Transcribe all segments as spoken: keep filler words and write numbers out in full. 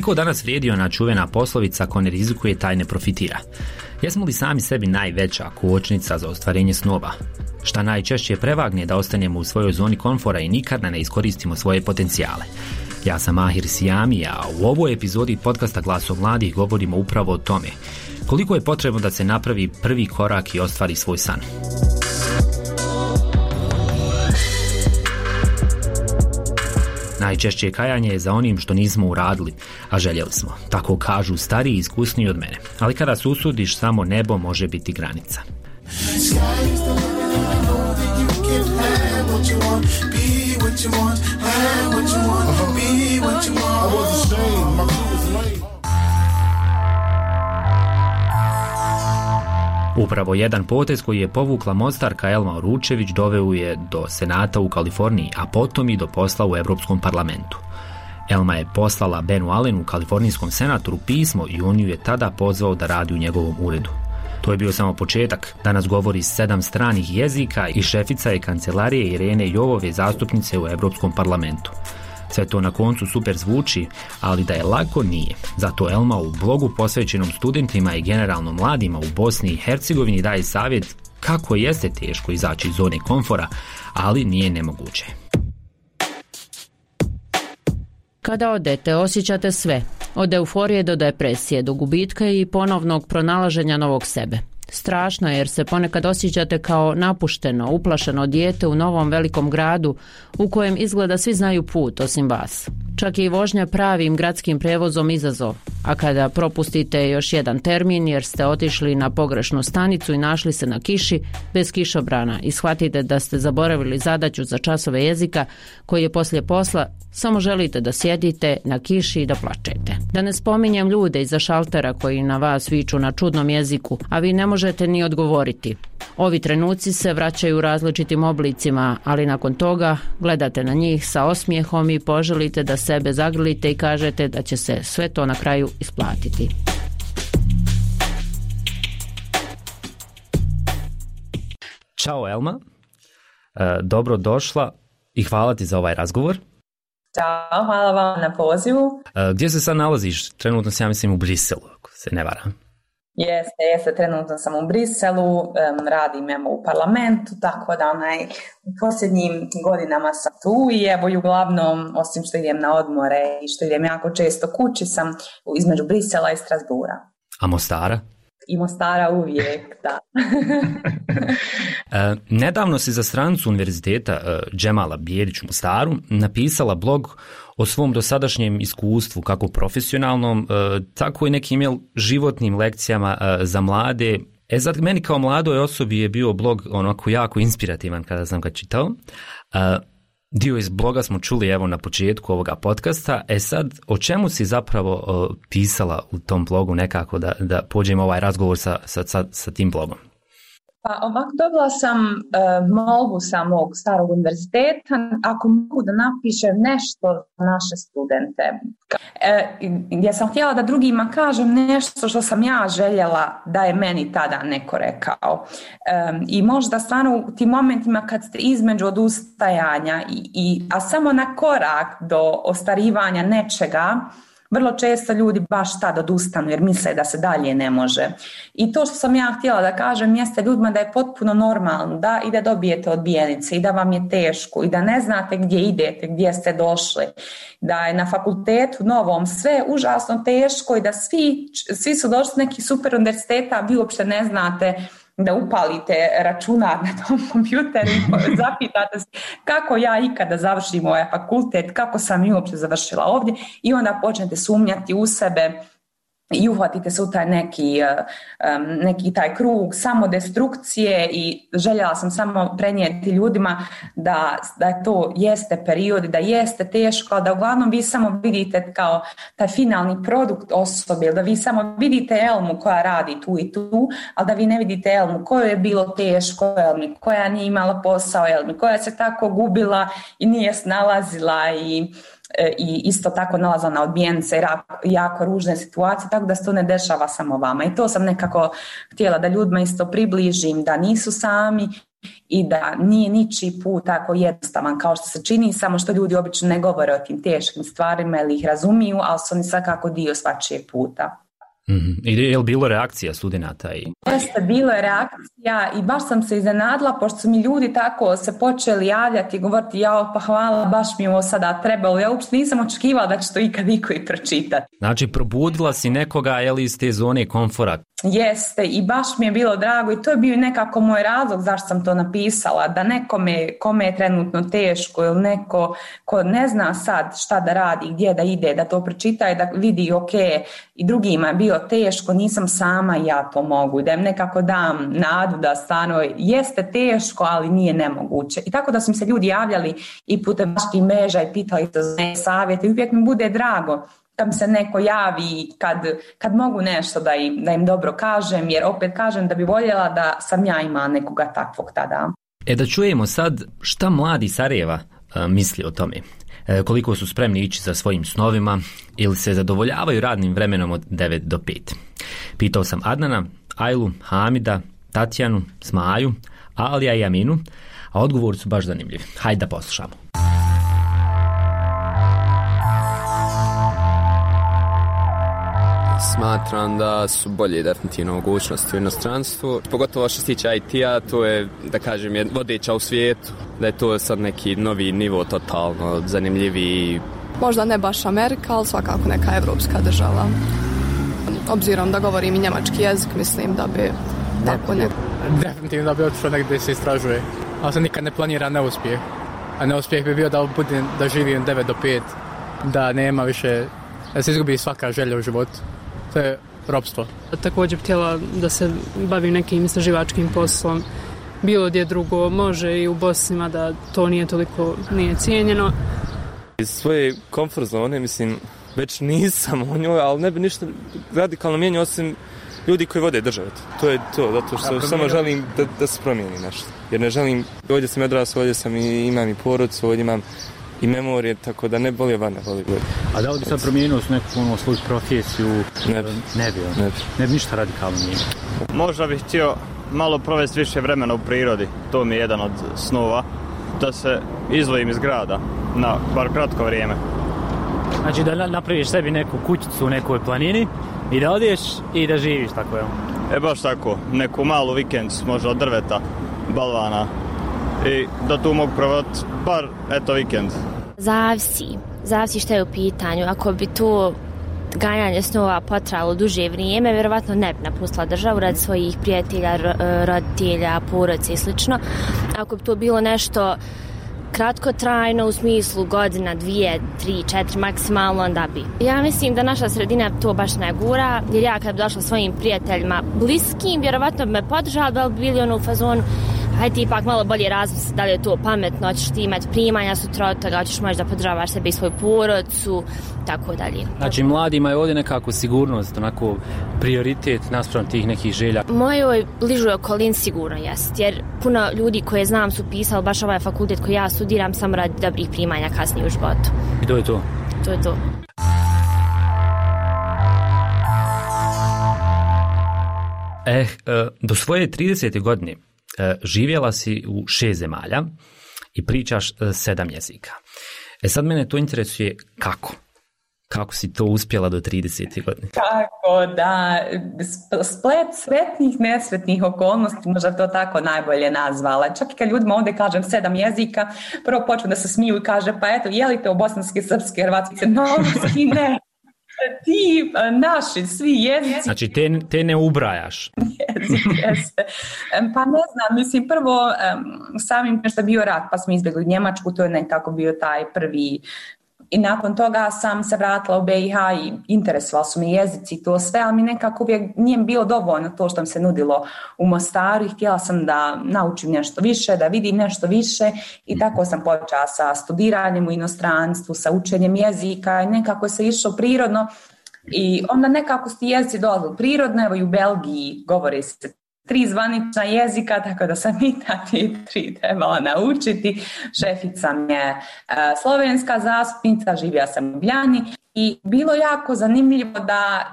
Koliko danas vrijedi ona čuvena poslovica ko ne rizikuje taj ne profitira? Jesmo li sami sebi najveća kočnica za ostvarenje snova? Šta najčešće prevagne da ostanemo u svojoj zoni komfora i nikada ne iskoristimo svoje potencijale? Ja sam Mahir Sijami, a u ovoj epizodi podcasta Glasom mladih govorimo upravo o tome. Koliko je potrebno da se napravi prvi korak i ostvari svoj san? Najčešće kajanje je za onim što nismo uradili, a željeli smo. Tako kažu stariji i iskusniji od mene. Ali kada se usudiš, samo nebo može biti granica. Upravo jedan potez koji je povukla Mostarka Elma Uručević doveo je do Senata u Kaliforniji, a potom i do posla u Europskom parlamentu. Elma je poslala Benu Allenu, kalifornijskom senatoru, pismo i on ju je tada pozvao da radi u njegovom uredu. To je bio samo početak. Danas govori sedam stranih jezika i šefica je kancelarije Irene Jovove, zastupnice u Europskom parlamentu. Sve to na koncu super zvuči, ali da je lako nije. Zato Elma u blogu posvećenom studentima i generalno mladima u Bosni i Hercegovini daje savjet kako jeste teško izaći iz zone komfora, ali nije nemoguće. Kada odete, osjećate sve. Od euforije do depresije, do gubitka i ponovnog pronalaženja novog sebe. Strašno je jer se ponekad osjećate kao napušteno, uplašeno dijete u novom velikom gradu u kojem izgleda svi znaju put osim vas. Čak i vožnja pravim gradskim prevozom izazov, a kada propustite još jedan termin jer ste otišli na pogrešnu stanicu i našli se na kiši bez kišobrana i shvatite da ste zaboravili zadaću za časove jezika koji je poslije posla, samo želite da sjedite na kiši i da plačete. Da ne spominjem ljude iza šaltera koji na vas viču na čudnom jeziku, a vi ne možete ni odgovoriti. Ovi trenuci se vraćaju različitim oblicima, ali nakon toga gledate na njih sa osmijehom i poželite da sebe zagrlite i kažete da će se sve to na kraju isplatiti. Ćao Elma, e, dobro došla i hvala ti za ovaj razgovor. Ćao, hvala vam na pozivu. E, gdje se sad nalaziš? Trenutno se ja mislim u Briselu, ako se ne varam. Jeste, jeste, trenutno sam u Briselu, um, radim evo u parlamentu, tako da onaj, u posljednjim godinama sam tu i evo i uglavnom, osim što idem na odmore i što idem jako često kući, sam između Brisela i Strasbura. A Mostara? I Mostara uvijek, da. e, nedavno si za stranicu univerziteta e, Džemala Bijelić u Mostaru napisala blog o svom dosadašnjem iskustvu, kako profesionalnom, e, tako i nekim jel, životnim lekcijama e, za mlade. E sad, meni kao mladoj osobi je bio blog onako jako inspirativan kada sam ga čitao. E, dio iz bloga smo čuli evo na početku ovoga podcasta. E sad, o čemu si zapravo o, pisala u tom blogu nekako da, da pođemo ovaj razgovor sa, sa, sa, sa tim blogom? Pa ovako dobila sam e, molbu sa mog starog univerziteta ako mogu da napišem nešto za naše studente. E, gdje sam htjela da drugima kažem nešto što sam ja željela da je meni tada neko rekao. E, I možda stvarno u tim momentima kad ste između odustajanja, i, i, a samo na korak do ostvarivanja nečega, vrlo često ljudi baš tad odustanu jer misle da se dalje ne može. I to što sam ja htjela da kažem jeste ljudima da je potpuno normalno da i da dobijete odbijenice i da vam je teško i da ne znate gdje idete, gdje ste došli, da je na fakultetu novom sve užasno teško i da svi, svi su došli s nekih super univerziteta, a vi uopšte ne znate da upalite računar na tom kompjuteru i zapitate se kako ja ikada završim ovaj fakultet, kako sam i uopće završila ovdje i onda počnete sumnjati u sebe i uhvatite se u taj neki, um, neki taj krug samodestrukcije i željela sam samo prenijeti ljudima da, da to jeste period, da jeste teško, da uglavnom vi samo vidite kao taj finalni produkt osobe, da vi samo vidite Elmu koja radi tu i tu, ali da vi ne vidite Elmu kojoj je bilo teško, Elmi koja nije imala posao, Elmi koja se tako gubila i nije snalazila i i isto tako nalazila na odbijenice i jako ružne situacije, tako da se to ne dešava samo vama. I to sam nekako htjela da ljudima isto približim, da nisu sami i da nije ničiji put tako jednostavan kao što se čini, samo što ljudi obično ne govore o tim teškim stvarima ili ih razumiju, ali su oni svakako dio svačijeg puta. Mm-hmm. I je li bilo reakcija studenata? I... Jeste, bilo je reakcija i baš sam se iznenadila, pošto su mi ljudi tako se počeli javljati i govoriti, jao pa hvala, baš mi ovo sada trebalo. Ja uopšte nisam očekivala da će to ikad iko i pročitati. Znači, probudila si nekoga, je li, iz te zone komfora? Jeste, i baš mi je bilo drago i to je bio nekako moj razlog zašto sam to napisala, da nekome kome je trenutno teško ili neko ko ne zna sad šta da radi, gdje da ide, da to pročita i da vidi ok, i drugima je bilo teško, nisam sama i ja to mogu, da im nekako dam nadu da stvarno jeste teško, ali nije nemoguće. I tako da su mi se ljudi javljali i putem vaših mreža i pitali za savjete i uvijek mi bude drago da mi se neko javi kad, kad mogu nešto da im, da im dobro kažem, jer opet kažem da bi voljela da sam ja imala nekoga takvog tada. E da čujemo sad šta mladi Sarajeva a, misli o tome. E, koliko su spremni ići za svojim snovima ili se zadovoljavaju radnim vremenom od devet do pet. Pitao sam Adnana, Ajlu, Hamida, Tatjanu, Smaju, Alija i Aminu, a odgovori su baš zanimljivi. Hajde da poslušamo. Smatram da su bolje definitivno mogućnosti u inostranstvu. Pogotovo što se tiče I T-a, to je, da kažem, je vodeća u svijetu. Da je to sad neki novi nivo totalno zanimljiviji. Možda ne baš Amerika, ali svakako neka evropska država. Obzirom da govorim i njemački jezik, mislim da bi tako ne... Definitivno da bi otišao negdje se istražuje. Ali se nikad ne planira neuspjeh. A neuspjeh bi bio da, budem, da živim devet do pet, da nema više, da se izgubi svaka želja u životu. To je ropstvo. Također bi htjela da se bavim nekim istraživačkim poslom. Bilo gdje drugo, može i u Bosnima da to nije toliko nije cijenjeno. Iz svoje komfort zone, mislim, već nisam u njoj, ali ne bi ništa radikalno mijenio osim ljudi koji vode državu. To je to, zato što ja, samo želim da, da se promijeni nešto. Jer ne želim, ovdje sam odrasao, ovdje sam i imam i porodcu, ovdje imam i memorije, tako da ne boli van, ne boli god. A da li bi sad promijenio s neku ono, svoju profesiju? Ne bi. Ne bi, ne bi. Ne bi ništa radikalno mijenio. Možda bih htio malo provesti više vremena u prirodi, to mi je jedan od snova, da se izdvojim iz grada na bar kratko vrijeme. Znači da napraviš sebi neku kućicu u nekoj planini i da odeš i da živiš tako, jel? E baš tako, neku malu vikend, možda od drveta, balvana i da tu mogu provati bar eto vikend. Zavisi, zavisi što je u pitanju. Ako bi tu ganjanje snova potrajalo duže vrijeme, vjerovatno ne bi napustila državu radi svojih prijatelja, roditelja, porodice i slično. Ako bi to bilo nešto kratkotrajno u smislu godina, dvije, tri, četiri maksimalno, onda bi. Ja mislim da naša sredina to baš ne gura, jer ja kad bi došla svojim prijateljima bliskim, vjerovatno bi me podržala, da li bi bili ono u fazonu, hajde ti ipak malo bolje razmisli da li je to pametno, hoćeš ti imati primanja sutra od toga, hoćeš možda podržavaš sebe i svoju porodcu, tako dalje. Znači mladima je ovdje nekako sigurnost, onako prioritet naspram tih nekih želja. Mojoj bližoj okolini sigurno jest, jer puno ljudi koje znam su pisali baš ovaj fakultet koji ja studiram samo radi dobrih primanja kasnije u životu. I to je to? To je to. Eh, do svoje tridesete godine živjela si u šest zemalja i pričaš sedam jezika. E sad mene to interesuje kako? Kako si to uspjela do tridesete godine? Kako da, splet sretnih, nesretnih okolnosti, možda to tako najbolje nazvala. Čak i kad ljudima ovdje kažem sedam jezika, prvo počnu da se smiju i kaže, pa eto, je li to bosanski, srpski, hrvatski, crnogorski, ne. Ti naši svi jezici. Znači te, te ne ubrajaš. Jezik, jeste. Pa ne znam, mislim prvo samim što je bio rat pa smo izbjegli Njemačku, to je nekako bio taj prvi. I nakon toga sam se vratila u B i H i interesovali su me jezici i to sve, ali mi nekako uvijek nije bilo dovoljno to što mi se nudilo u Mostaru i htjela sam da naučim nešto više, da vidim nešto više i tako sam počela sa studiranjem u inostranstvu, sa učenjem jezika i nekako se išlo prirodno i onda nekako su ti jezici dolazili prirodno, evo i u Belgiji govori se tri zvanična jezika, tako da sam i ti tri trebala naučiti. Šefica mi je uh, slovenska zastupnica, živjela sam u Ljubljani i bilo jako zanimljivo da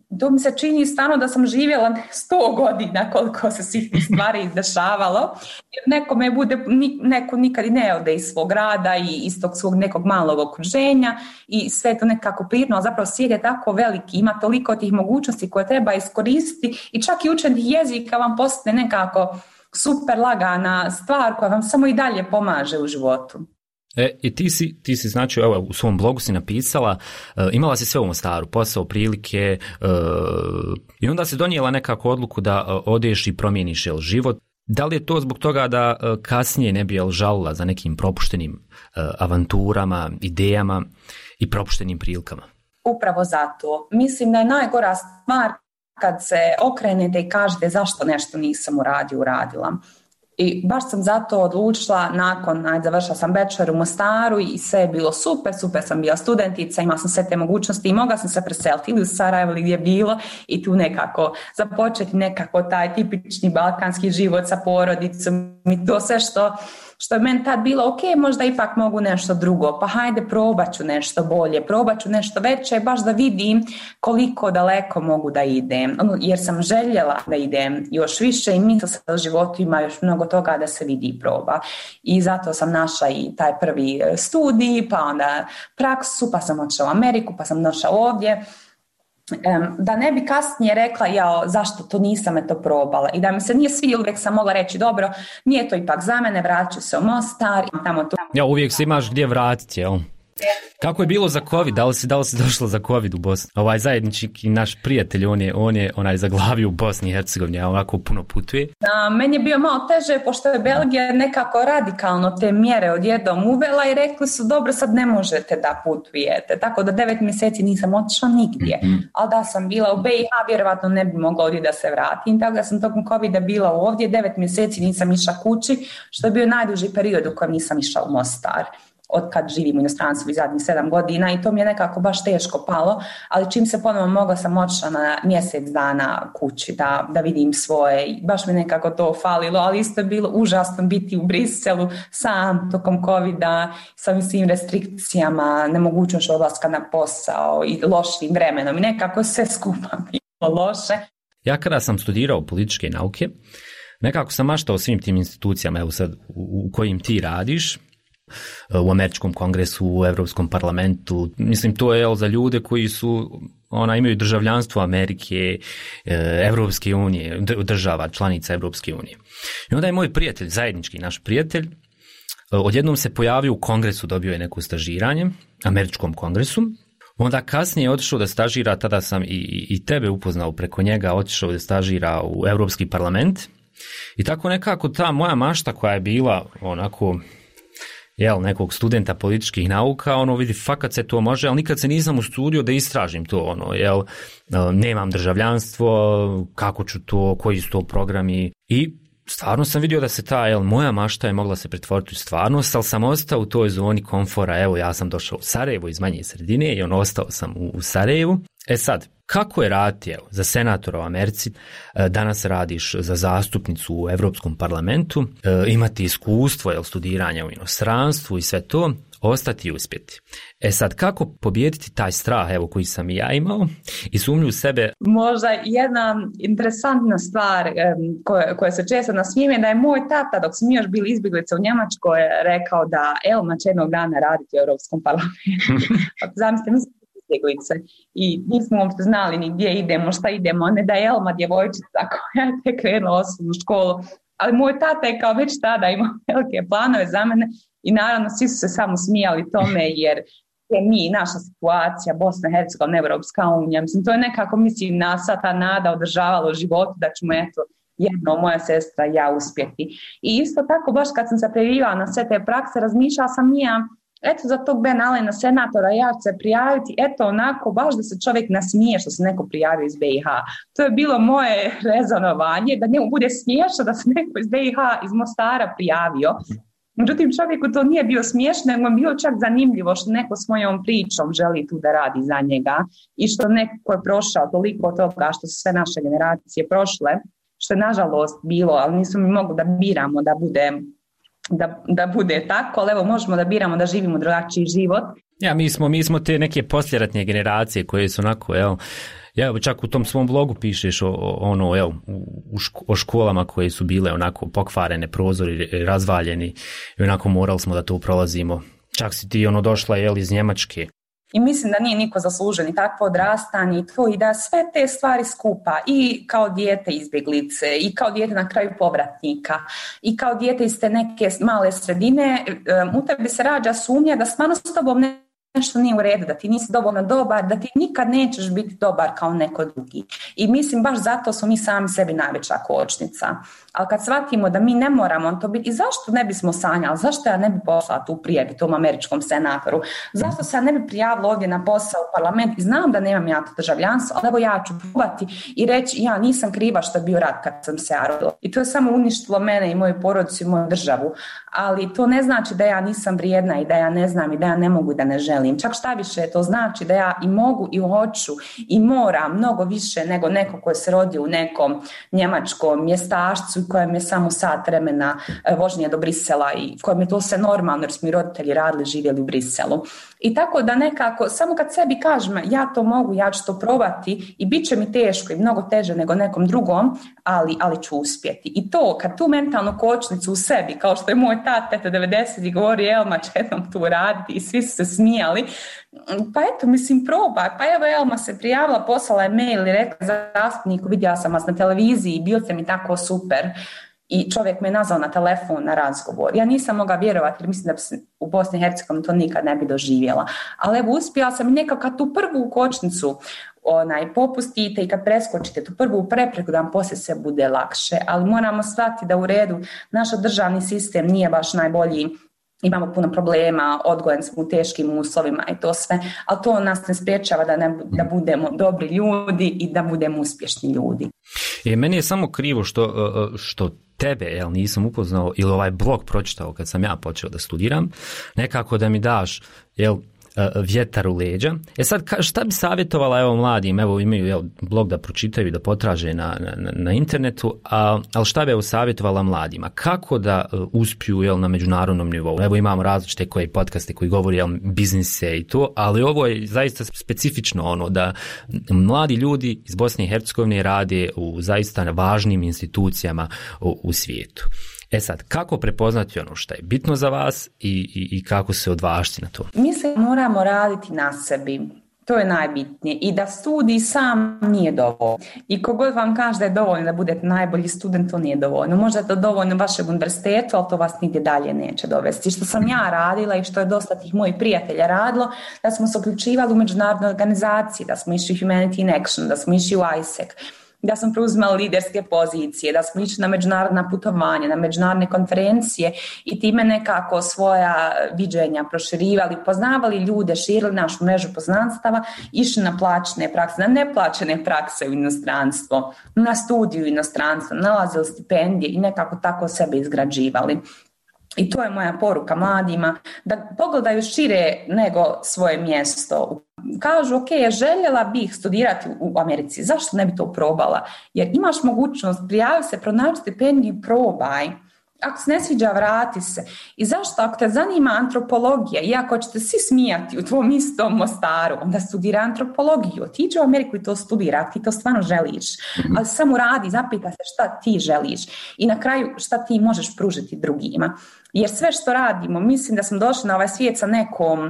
to mi se čini stvarno da sam živjela sto godina koliko se svih tih stvari dešavalo. Jer nekome bude, neko nikad i ne ode iz svog rada i iz tog svog nekog malog okruženja i sve to nekako prirodno, ali zapravo svijet je tako veliki, ima toliko tih mogućnosti koje treba iskoristiti i čak i učenje jezika vam postane nekako super lagana stvar koja vam samo i dalje pomaže u životu. E, i ti si, ti si znači, evo, u svom blogu si napisala, uh, imala si sve u Mostaru, posao, prilike, uh, i onda si donijela nekako odluku da uh, odeš i promijeniš jel, život. Da li je to zbog toga da uh, kasnije ne bi jel, žalila za nekim propuštenim uh, avanturama, idejama i propuštenim prilikama? Upravo zato. Mislim da je najgora stvar kad se okrenete i kažete zašto nešto nisam uradio, uradila. I baš sam zato odlučila nakon, ajde, završila sam bachelor u Mostaru i sve je bilo super, super sam bila studentica, imala sam sve te mogućnosti i mogla sam se preseliti ili u Sarajevo ili gdje je bilo i tu nekako započeti nekako taj tipični balkanski život sa porodicom i to sve što, što je meni tad bilo ok, možda ipak mogu nešto drugo, pa hajde probat ću nešto bolje, probat ću nešto veće, baš da vidim koliko daleko mogu da idem, jer sam željela da idem još više i misla se da u životu ima još mnogo toga da se vidi i proba. I zato sam našla i taj prvi studij, pa onda praksu, pa sam odšla u Ameriku, pa sam došla ovdje. Da ne bi kasnije rekla ja zašto to nisam eto probala i da mi se nije svidjelo, uvijek sam mogla reći dobro, nije to ipak za mene, vraću se u Mostar i tamo to. Ja, uvijek se imaš gdje vratiti, jel? Kako je bilo za COVID? Da li si, da li si došla za COVID u Bosni? Ovaj zajednički naš prijatelj, on je, on je onaj zaglavio u Bosni i Hercegovini, a onako puno putuje. A, meni je bio malo teže, pošto je Belgija nekako radikalno te mjere odjednom uvela i rekli su dobro, sad ne možete da putujete. Tako da devet mjeseci nisam otišla nigdje. Mm-hmm. Ali da sam bila u B i H, vjerovatno ne bi mogla ovdje da se vratim. Tako da sam tokom COVID-a bila ovdje, devet mjeseci nisam išla kući, što je bio najduži period u kojem nisam išla u Mostar. Od kad živim u inostranstvu i zadnjih sedam godina i to mi je nekako baš teško palo, ali čim se ponovno mogla sam otišla na mjesec dana kući da, da vidim svoje, baš mi nekako to falilo, ali isto je bilo užasno biti u Briselu sam tokom COVID-a sa svim restrikcijama, nemogućnošću odlaska na posao i lošim vremenom i nekako sve skupa bilo loše. Ja kada sam studirao političke nauke, nekako sam maštao o svim tim institucijama, evo sad u, u kojim ti radiš, u Američkom kongresu, u Europskom parlamentu. Mislim, to je za ljude koji su, ona, imaju državljanstvo Amerike, Europske unije, država, članica Europske unije. I onda je moj prijatelj, zajednički naš prijatelj, odjednom se pojavio u kongresu, dobio je neko stažiranje, Američkom kongresu. Onda kasnije je otišao da stažira, tada sam i, i tebe upoznao preko njega, otišao da stažira u Europski parlament. I tako nekako ta moja mašta koja je bila onako, jel, nekog studenta političkih nauka, ono, vidi, fakat se to može, ali nikad se nisam usudio da istražim to, ono, jel, nemam državljanstvo, kako ću to, koji su to programi, i stvarno sam vidio da se ta, jel, moja mašta je mogla se pretvoriti u stvarnost, ali sam ostao u toj zoni komfora, evo, ja sam došao u Sarajevo iz manje sredine i on ostao sam u, u Sarajevu. E sad, kako je raditi, evo, za senatora u Americi, danas radiš za zastupnicu u Europskom parlamentu, imati iskustvo, jel, studiranja u inostranstvu i sve to, ostati i uspjeti. E sad, kako pobijediti taj strah, evo, koji sam i ja imao, i sumnju u sebe? Možda jedna interesantna stvar um, koja, koja se često nasmije je da je moj tata, dok smo još bili izbjeglice u Njemačkoj, rekao da Elma će jednog dana raditi u Europskom parlamentu. Zamislite, mi smo izbjeglice i nismo uopšte znali ni gdje idemo, šta idemo, ne da je Elma djevojčica koja je tek krenula osnovnu školu. Ali moj tata je kao već tada imao velike planove za mene i naravno svi su se samo smijali tome jer je mi, naša situacija, Bosna i Hercegovina, Evropska unija, mislim, to je nekako, mislim, nas ta nada održavala u životu da ćemo, eto, jedno, moja sestra i ja uspjeti. I isto tako, baš kad sam se prijavila na sve te prakse, razmišljala sam ja, eto, za tog Ben Allena senatora ja ću se prijaviti, eto, onako, baš da se čovjek nasmije što se neko prijavio iz B i H. To je bilo moje rezonovanje, da njemu bude smiješno da se neko iz B i H, iz Mostara prijavio. Međutim, čovjeku to nije bio smiješno, nego je bilo čak zanimljivo što neko s mojom pričom želi tu da radi za njega i što neko je prošao toliko toga što su sve naše generacije prošle, što je nažalost bilo, ali nismo mi mogli da biramo da bude, da, da bude tako, ali evo možemo da biramo da živimo drugačiji život. Ja, mi smo, mi smo te neke posljeratne generacije koje su onako, evo, Ja, evo, čak u tom svom blogu pišeš o, o, ono, evo, u ško, o školama koje su bile onako pokvarene, prozori razvaljeni i onako morali smo da to prolazimo. Čak si ti ono došla, jel, iz Njemačke. I mislim da nije niko zaslužen i takvo odrastanje i to i da sve te stvari skupa i kao dijete izbjeglice i kao dijete na kraju povratnika i kao dijete iz te neke male sredine, u tebi se rađa sumnja da stvarno s tobom ne nešto nije u redu, da ti nisi dovoljno dobar, da ti nikad nećeš biti dobar kao neko drugi. I mislim baš zato smo mi sami sebi najveća kočnica. Ali kad shvatimo da mi ne moramo to biti, i zašto ne bismo sanjali, zašto ja ne bi poslala tu prijavu tom američkom senatoru, zašto se ja ne bi prijavila ovdje na posao u parlament i znam da nemam ja to državljanstvo, ali evo ja ću probati i reći ja nisam kriva što je bio rat kad sam se ja rodila. I to je samo uništilo mene i moju porodicu i moju državu. Ali to ne znači da ja nisam vrijedna i da ja ne znam i da ja ne mogu i da ne želim. Čak šta više, to znači da ja i mogu i hoću i moram mnogo više nego neko koji se rodio u nekom njemačkom mjestašcu kojem je samo sat vremena vožnje do Brisela i kojem je to sve normalno jer smo i roditelji radili, živjeli u Briselu. I tako da nekako, samo kad sebi kažem ja to mogu, ja ću to probati i bit će mi teško i mnogo teže nego nekom drugom, ali, ali ću uspjeti. I to, kad tu mentalnu kočnicu u sebi, kao što je moj tata devedesetih govori, Elma će jednom tu raditi i svi su se smijali, pa eto, mislim, probaj. Pa evo, Elma se prijavila, poslala je mail i rekla zastupniku, vidjela sam vas na televiziji, bio ste mi tako super. I čovjek me je nazvao na telefon na razgovor. Ja nisam mogla vjerovati jer mislim da bi se u Bosni i Hercegovini to nikad ne bi doživjela. Ali evo, uspjela sam i nekako kad tu prvu kočnicu onaj, popustite i kad preskočite tu prvu prepreku da vam poslije sve bude lakše. Ali moramo shvatiti da u redu naš državni sistem nije baš najbolji. Imamo puno problema, odgojeni smo u teškim uslovima i to sve, ali to nas ne spriječava da, ne, da budemo dobri ljudi i da budemo uspješni ljudi. E, meni je samo krivo što, što tebe, jel, nisam upoznao ili ovaj blog pročitao kad sam ja počeo da studiram, nekako da mi daš, jel, vjetar u leđa. E sad, šta bi savjetovala evo mladim, evo imaju jel, blog da pročitaju i da potraže na, na, na internetu, a, ali šta bi evo savjetovala mladima? Kako da uh, uspiju jel, na međunarodnom nivou? Evo imamo različite koje podcaste koji govori jel, biznise i to, ali ovo je zaista specifično ono da mladi ljudi iz Bosne i Hercegovine rade u zaista važnim institucijama u, u svijetu. E sad, kako prepoznati ono što je bitno za vas i, i, i kako se odvažiti na to? Mislim, moramo raditi na sebi. To je najbitnije. I da studij sam nije dovoljno. I kogod vam kaže da je dovoljno da budete najbolji student, to nije dovoljno. Možda je to dovoljno vašem univerzitetu, ali to vas nigdje dalje neće dovesti. Što sam ja radila i što je dosta tih mojih prijatelja radilo, da smo se uključivali u međunarodne organizacije, da smo išli Humanity in Action, da smo išli u I S E C, da smo preuzimali liderske pozicije, da smo išli na međunarodna putovanja, na međunarodne konferencije i time nekako svoja viđenja proširivali, poznavali ljude, širili našu mrežu poznanstava, išli na plaćene prakse, na neplaćene prakse u inostranstvo, na studiju u inostranstvo, nalazili stipendije i nekako tako sebe izgrađivali. I to je moja poruka mladima, da pogledaju šire nego svoje mjesto. Kažu, ok, željela bih studirati u Americi, zašto ne bi to probala? Jer imaš mogućnost, prijavi se, pronaći stipendiju, probaj. Ako se ne sviđa, vrati se. I zašto? Ako te zanima antropologija, i ako ćete svi smijati u tvom istom Mostaru, onda studira antropologiju. Otiđi u Ameriku i to studira, ako ti to stvarno želiš. Ali samo radi, zapita se šta ti želiš. I na kraju šta ti možeš pružiti drugima. Jer sve što radimo, mislim da smo došli na ovaj svijet sa nekom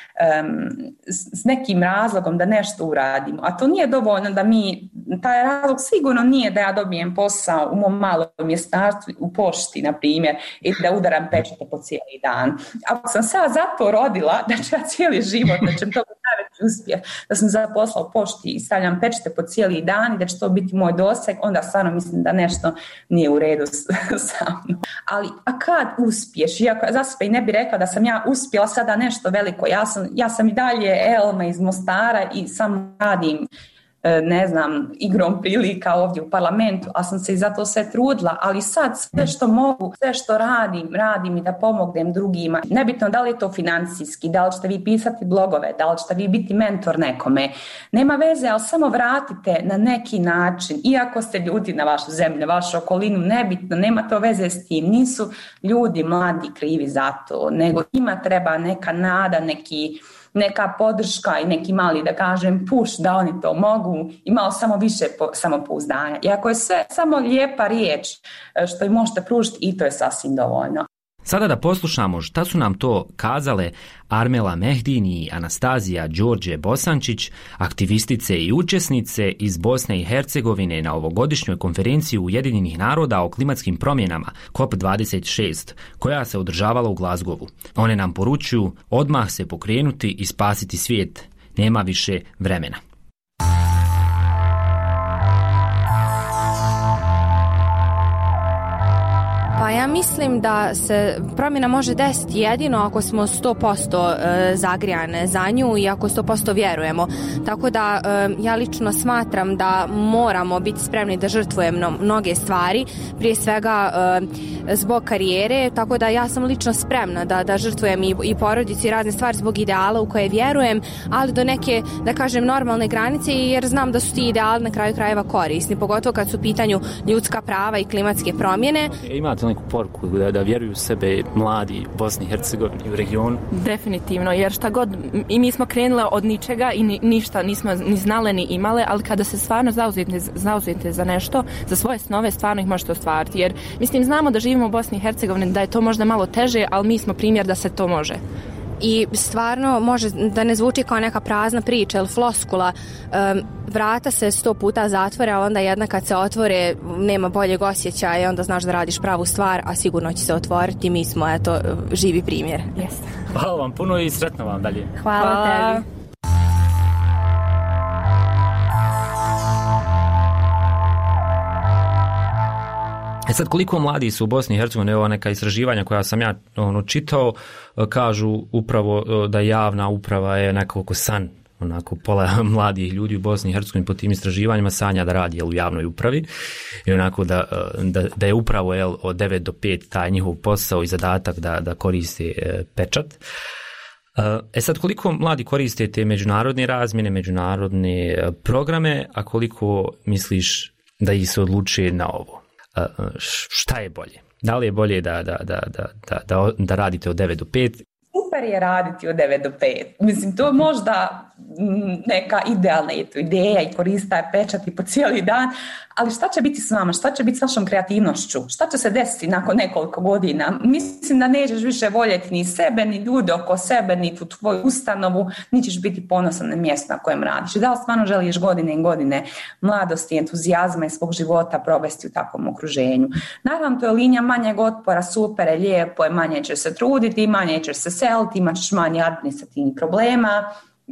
Um, s nekim razlogom da nešto uradimo, a to nije dovoljno da mi, taj razlog sigurno nije da ja dobijem posao u mom malom mjestarstvu u pošti, na primjer, i da udaram pečete po cijeli dan. Ako sam se ja zato rodila, da ću ja cijeli život, da će to biti najveći uspjeh, da sam zaposlala u pošti i stavljam pečete po cijeli dan i da će to biti moj doseg, onda stvarno mislim da nešto nije u redu sa mnom. Ali, a kad uspješ, iako za sebe i ne bi rekla da sam ja uspjela sada nešto veliko, ja sam Ja sam i dalje Elma iz Mostara i sam radim, ne znam, igrom prilika ovdje u parlamentu, a sam se i zato sve trudila, ali sad sve što mogu, sve što radim, radim i da pomognem drugima. Nebitno da li je to financijski, da li ćete vi pisati blogove, da li ćete vi biti mentor nekome, nema veze, ali samo vratite na neki način, iako ste ljudi na vašu zemlju, na vašu okolinu, nebitno, nema to veze s tim, nisu ljudi mladi krivi za to, nego ima treba neka nada, neki neka podrška i neki mali, da kažem, push da oni to mogu i malo samo više po, samopouzdanja. I ako je sve samo lijepa riječ što im možete pružiti, i to je sasvim dovoljno. Sada da poslušamo šta su nam to kazale Armela Mehdin i Anastazija Đorđe Bosančić, aktivistice i učesnice iz Bosne i Hercegovine na ovogodišnjoj konferenciji Ujedinjenih naroda o klimatskim promjenama C O P dvadeset šest, koja se održavala u Glazgovu. One nam poručuju odmah se pokrenuti i spasiti svijet. Nema više vremena. Pa ja mislim da se promjena može desiti jedino ako smo sto posto zagrijane za nju i ako sto posto vjerujemo. Tako da ja lično smatram da moramo biti spremni da žrtvujemo mnoge stvari, prije svega zbog karijere, tako da ja sam lično spremna da, da žrtvujem i, i porodicu i razne stvari zbog ideala u koje vjerujem, ali do neke, da kažem, normalne granice, jer znam da su ti ideali na kraju krajeva korisni, pogotovo kad su u pitanju ljudska prava i klimatske promjene. Imate neku poruku da, da vjeruju u sebe mladi u Bosni i Hercegovini i u regionu? Definitivno, jer šta god, i mi smo krenule od ničega i ni, ništa nismo ni znale ni imale, ali kada se stvarno zauzete, zauzete za nešto, za svoje snove, stvarno ih možete ostvariti. Jer, mislim, znamo da živimo u Bosni i Hercegovini, da je to možda malo teže, ali mi smo primjer da se to može. I stvarno može da ne zvuči kao neka prazna priča ili floskula. Um, vrata se sto puta zatvore, a onda jedna kad se otvore nema boljeg osjećaja i onda znaš da radiš pravu stvar, a sigurno će se otvoriti. Mi smo, eto, živi primjer. Jeste. Hvala vam puno i sretno vam dalje. Hvala, Hvala. tebi. E sad, koliko mladi su u Bosni i Hercegovini, evo neka istraživanja koja sam ja ono, čitao, kažu upravo da javna uprava je nekako san, onako pola mladih ljudi u Bosni i Hercegovini po tim istraživanjima sanja da radi jel, u javnoj upravi i onako da, da, da je upravo jel, od devet do pet taj njihov posao i zadatak da, da koriste e, pečat. E sad, koliko mladi koriste te međunarodne razmjene, međunarodne programe, a koliko misliš da ih se odlučuje na ovo? Šta je bolje? Da li je bolje da, da, da, da, da, da radite od devet do pet? Super je raditi od devet do pet. Mislim, to je možda neka idealna ideja i korista je pečati po cijeli dan, ali šta će biti s vama? Šta će biti s vašom kreativnošću? Šta će se desiti nakon nekoliko godina? Mislim da nećeš više voljeti ni sebe, ni ljude oko sebe, ni tu tvoju ustanovu, ni ćeš biti ponosan na mjesto na kojem radiš. Da li stvarno želiš godine i godine mladosti, entuzijazma i svog života provesti u takvom okruženju? Naravno, to je linija manjeg otpora, super je, lijepo je, manje ćeš se truditi, manje ćeš se seliti, imat ćeš manje administrativnih problema.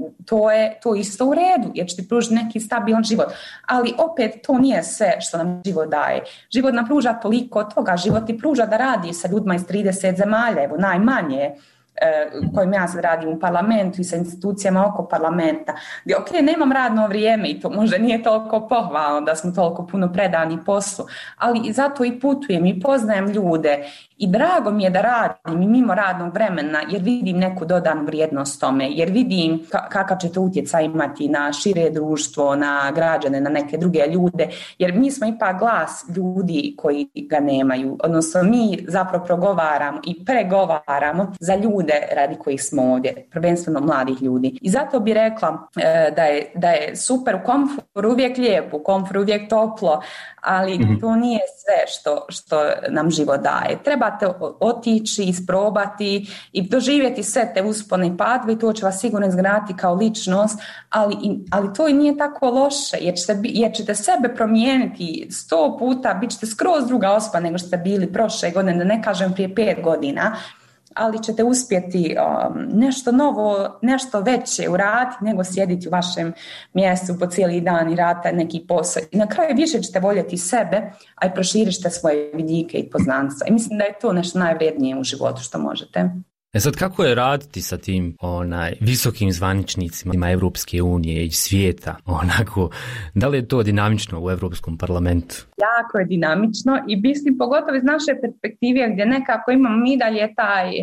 To je to isto u redu, jer će ti pružiti neki stabilan život. Ali opet to nije sve što nam život daje. Život nam pruža toliko toga, život ti pruža da radi sa ljudima iz trideset zemalja, evo najmanje, kojim ja sad radim u parlamentu i sa institucijama oko parlamenta, gdje ok, nemam radno vrijeme i to možda nije toliko pohvalno da smo toliko puno predani poslu, ali i zato i putujem i poznajem ljude i drago mi je da radim i mimo radnog vremena, jer vidim neku dodanu vrijednost tome, jer vidim kakav će to utjecaj imati na šire društvo, na građane, na neke druge ljude, jer mi smo ipak glas ljudi koji ga nemaju, odnosno mi zapravo progovaramo i pregovaramo za ljude radi kojih smo ovdje, prvenstveno mladih ljudi. I zato bi rekla e, da, je, da je super u komforu uvijek lijepo, u komforu uvijek toplo, ali mm-hmm. to nije sve što, što nam život daje. Trebate otići, isprobati i doživjeti sve te uspone i padove i to će vas sigurno izgraditi kao ličnost, ali, ali to i nije tako loše, jer ćete, jer ćete sebe promijeniti sto puta, bit ćete skroz druga osoba nego što ste bili prošle godine, da ne kažem prije pet godina, ali ćete uspjeti um, nešto novo, nešto veće uraditi nego sjediti u vašem mjestu po cijeli dan i raditi neki posao. I na kraju više ćete voljeti sebe, a i proširite svoje vidike i poznanstva. I mislim da je to nešto najvrijednije u životu što možete. E sad, kako je raditi sa tim onaj visokim zvaničnicima Evropske unije i svijeta? Onako, da li je to dinamično u Europskom parlamentu? Jako je dinamično i mislim pogotovo iz naše perspektive gdje nekako imamo mi dalje taj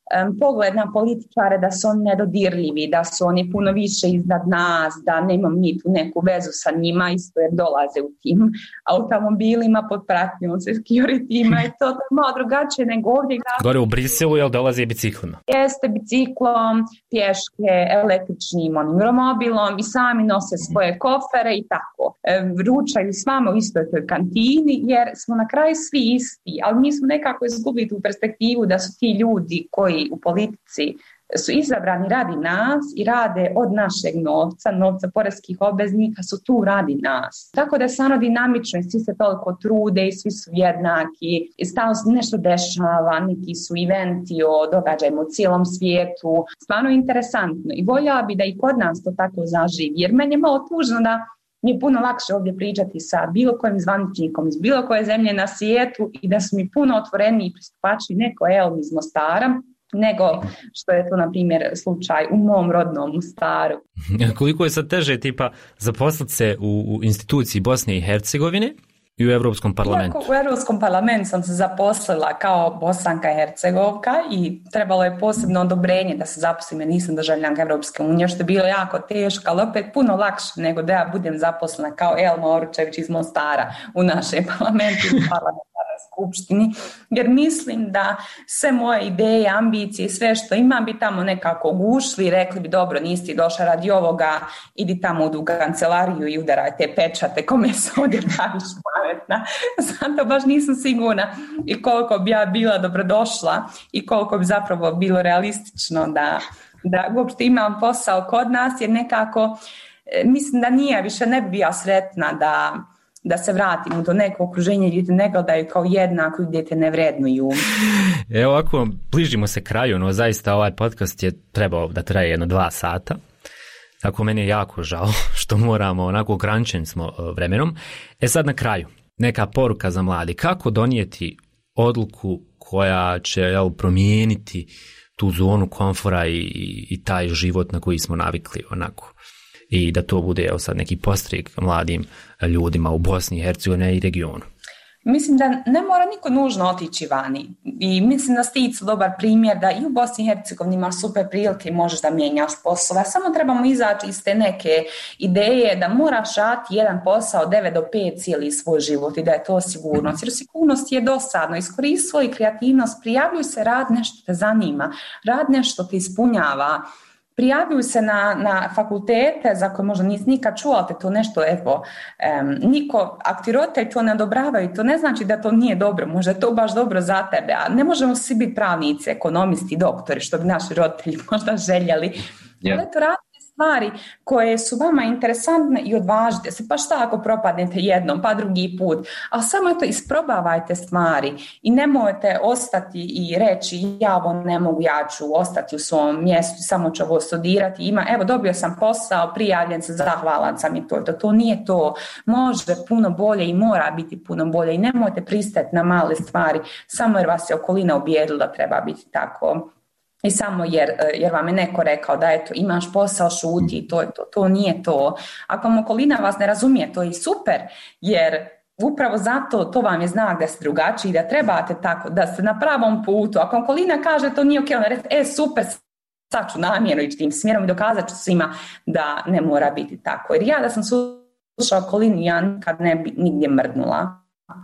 um, pogled na političare da su oni nedodirljivi, da su oni puno više iznad nas, da nemamo mi tu neku vezu sa njima, isto jer dolaze u tim automobilima pod pratnjom security-ima i to je malo drugačije nego ovdje. Gore u Briselu, jel dolaze biciklima? Jeste biciklom, pješke, električnim onim romobilom i sami nose svoje kofere i tako. E, ručaju s vama u istoj toj kantini jer smo na kraju svi isti, ali mi smo nekako izgubili tu perspektivu da su ti ljudi koji u politici su izabrani radi nas i rade od našeg novca, novca poreskih obveznika, su tu radi nas. Tako da je stvarno dinamično i svi se toliko trude i svi su jednaki i stalno nešto dešava, neki su eventi o događajima u cijelom svijetu. Stvarno je interesantno i voljela bi da i kod nas to tako zaživi, jer meni je malo tužno da mi je puno lakše ovdje pričati sa bilo kojim zvaničnikom iz bilo koje zemlje na svijetu i da su mi puno otvoreniji pristupači neko evo iz Mostara, nego što je to, na primjer, slučaj u mom rodnom Mostaru. Koliko je sad teže tipa zaposliti se u, u instituciji Bosne i Hercegovine i u Europskom parlamentu? Iako u Europskom parlamentu sam se zaposlila kao Bosanka i Hercegovka i trebalo je posebno odobrenje da se zaposlim, jer nisam državljanka Europske unije, što je bilo jako teško, ali opet puno lakše nego da ja budem zaposlena kao Elma Oručević iz Mostara u našem parlamentu i parlamentarnoj skupštini, jer mislim da sve moje ideje, ambicije, sve što imam bi tamo nekako gušli i rekli bi dobro, nisi ti došla radi ovoga, idi tamo u kancelariju i udaraj te pečate, kome se ovdje praviš pametna. Zato baš nisam sigurna i koliko bi ja bila dobrodošla i koliko bi zapravo bilo realistično da, da uopšte imam posao kod nas, jer nekako mislim da nije, više ne bi bila sretna da da se vratimo do nekog okruženja gdje te ne gledaju kao jednako i gdje te ne vrednuju. Evo ovako, bližimo se kraju, no zaista ovaj podcast je trebao da traje jedno dva sata. Tako meni je jako žao što moramo, onako ograničeni smo vremenom. E sad na kraju, neka poruka za mladi. Kako donijeti odluku koja će jel, promijeniti tu zonu komfora i, i taj život na koji smo navikli onako. I da to bude evo sad neki postrijek mladim ljudima u Bosni i Hercegovini i regionu. Mislim da ne mora niko nužno otići vani i mislim da ste isto dobar primjer da i u Bosni i Hercegovini imaš super prilike i možeš da mijenjaš poslove. Samo trebamo izaći iz te neke ideje da moraš raditi jedan posao od devet do pet cijeli svoj život i da je to sigurnost. Jer sigurnost je dosadno. Iskoristi svoju kreativnost, prijavljuj se, rad nešto te zanima, rad nešto te ispunjava. Prijavljuju se na, na fakultete za koje možda nisi nikad čuo, ali te to nešto, evo, um, niko, ako ti roditelji to ne odobravaju, to ne znači da to nije dobro, možda je to baš dobro za tebe, a ne možemo svi biti pravnici, ekonomisti, doktori, što bi naši roditelji možda željeli. Yeah. Ali to radite stvari koje su vama interesantne i odvažite se, pa šta ako propadnete jednom, pa drugi put, ali samo eto isprobavajte stvari i nemojte ostati i reći ja ovo ne mogu, ja ću ostati u svom mjestu, samo ću ovo studirati, ima, evo dobio sam posao, prijavljen se, zahvalan sam i to, to, to nije to, može puno bolje i mora biti puno bolje i nemojte pristati na male stvari, samo jer vas je okolina ubijedila da treba biti tako. I samo jer, jer vam je neko rekao da eto, imaš posao, šuti, to, to, to nije to. Ako vam okolina vas ne razumije, to je super, jer upravo zato to vam je znak da ste drugačiji, da trebate tako, da ste na pravom putu. Ako okolina kaže to nije ok, onda reći, e super, sad ću namjerno ići tim smjerom i dokazat ću svima da ne mora biti tako. Jer ja da sam slušala okolinu, ja nikad ne bi nigdje mrdnula.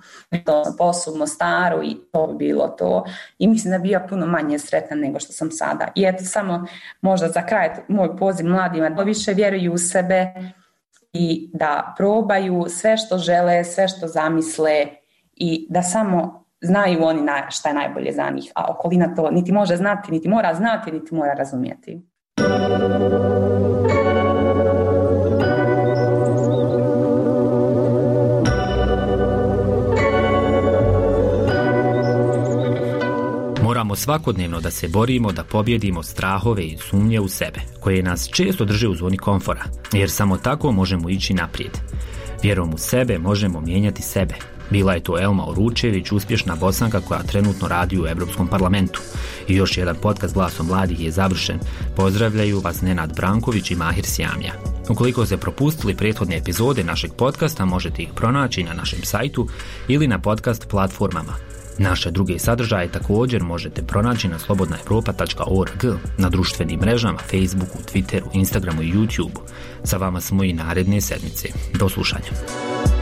To sam posao u Mostaru i to bi bilo to i mislim da bi ja puno manje sretna nego što sam sada. I eto samo možda za kraj moj poziv mladima da više vjeruju u sebe i da probaju sve što žele, sve što zamisle i da samo znaju oni šta je najbolje za njih, a okolina to niti može znati, niti mora znati, niti mora razumjeti. Moramo svakodnevno da se borimo da pobjedimo strahove i sumnje u sebe, koje nas često drže u zoni komfora, jer samo tako možemo ići naprijed. Vjerom u sebe možemo mijenjati sebe. Bila je to Elma Oručević, uspješna Bosanka koja trenutno radi u Europskom parlamentu. I još jedan podcast Glasom mladih je završen. Pozdravljaju vas Nenad Branković i Mahir Sjamija. Ukoliko ste propustili prethodne epizode našeg podcasta, možete ih pronaći na našem sajtu ili na podcast platformama. Naše druge sadržaje također možete pronaći na slobodna europa tačka org, na društvenim mrežama, Facebooku, Twitteru, Instagramu i YouTubeu. Sa vama smo i naredne sedmice. Do slušanja.